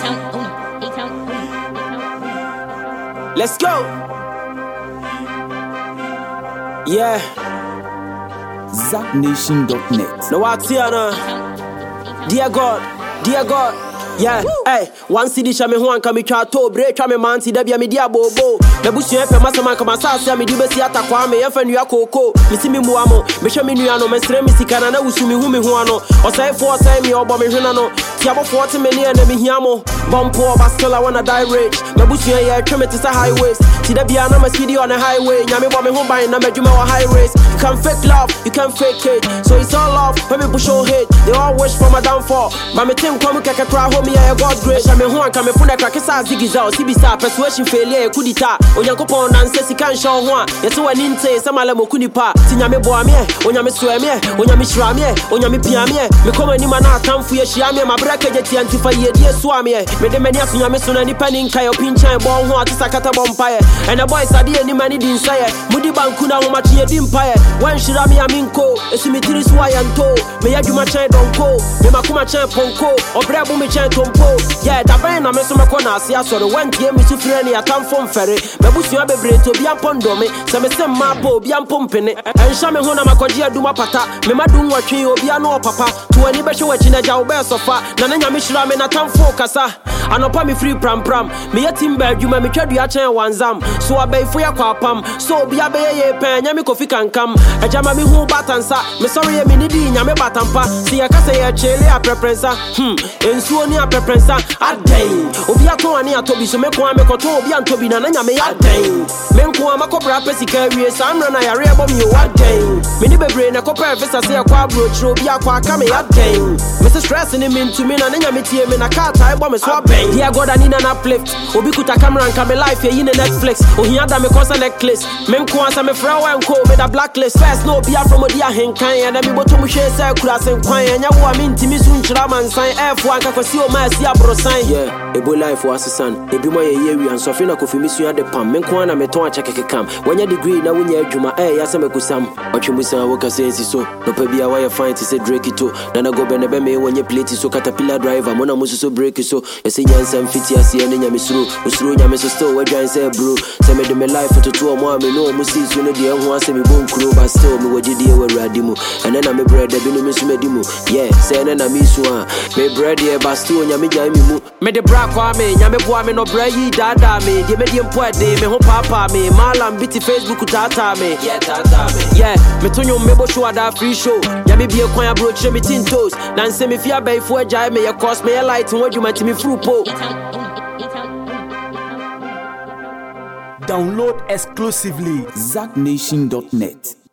Let's go. Yeah. ZachNation.net. No, what's here now? Dear God. Yeah, hey, one city shame one come try to break me man see there be me dia bobo. Me busu efe masama kama sasa me di besi atakwa me efe nua koko. Me si me muamo, me hwe me nua no me sre me sika na wusu me hu me ho ano. Osai fo osai me obo me hwena no. Ti abo 40 million na me hiamo. Bompo oba still I wanna die rich. Me busu ye twa me to say highways. Ti da bia na me speedy on the highway. Nyame bo me ho ban na me dwuma wa high race. You can fake love, you can fake it. So it's all love when me push on hate. They all wish for my downfall. But me think come keke cry home yeah God grace. I'm a one come phone crack sa zigizao. Sibisa persuasion failure kudita. Onyankopon nan se sika nsho ho a. Yeso wani nte samala mokuni pa. Ti nyame bo ame, onyame so ame, onyame hira me, onyame pia me. Me come ani ma na atamfo ye hia me, ma braka je ti antifa ye die so ame. Me de mani aso nyame so na nipa ni nkai opinchan bo ho atisakata bompaye. And the boys ade ani mani din saye. Mudi banku na ho ma tie di mpaye. Wan hira me aminko, esimitiri so ayanto. Me yadwuma chan donko, me makuma chan ponko. Obrabo me chan tompo. Yeah, that brain na me so makona asia so the one tie me so free na atamfo mfere. Me busua bebre to bia pondo me. Se me sem mapo bia pompene. Ensha me ho na makoji aduma pata. Me madun watwe obia no papa. To ani be hwe wachi na ja wo be sofa. Na na nyame hira me na atamfo kasa. Anopa me free pram. Me yatim ba adwuma me twadua chan wanzam. So abaifo ya kwapam. So obia be ye pen nyame kofi kankam. Ejama me hu batansa. Me sorry me ni di nyame batampa. Si yakasa ye chele a preferensa. Ensuo ni a preferensa. Aden. Obi ato ani atobi so me ko amekoto obi antobi na nyame aden. Me nko amakobra pesika wie samra na yare abom yo aden. Me ni bebre na kopra visa se akwa brochro obi akwa aka me aden. Me se stress ni me ntumi na nyame tie me na car tie bo me so aben. Dear God ani na uplift. Obi kuta camera nka me life ye na Netflix. Ohia da me kosa necklace. Me nko ansa me fra wa nko me da blacklist. First no obi from odi ahenkan ya na me boto mu hwe se kura sen kwan nya wo a me ntimi so nchira mansan F1 anka kwasi o ma si abrosan. Yeah, ebo life was asesan. Ebi mo ye wi ansofe na kofi mi sua de pam. Me nko na me ton achekeke kam. Wanya degree na wonya adwuma ya se me kusam. Otwemusa wo kase ensi so. No pa bia wa ye fine to say Drake to. Na na go be ne be me wonye plate so caterpillar driver. Mo na musu so break so. Ese nyansa mfiti ase ne nyame suru. Usuru nyame so still we dwan say bro. Se me de me life to two mo me no mu si so ne de ho ase me bon kuro but still me wogye de we radi mu. Ene na me bread de bi no me so me di mu. Yeah, say ene na me so a. Me bread e but still nyame jai me mu. Me de bra kwa me nyame boa me no bra yi dada me. De me de mpo ade me ho papa me. Malam biti Facebook tata me. Yeah, tata me. Yeah, me tonyo me bo show ada free show. Nyame bie kwan abroche me tintos. Na nse me fia bai fo jai me ye cost me ye light wo dwuma ti me fru po. Download exclusively ZachNation.net.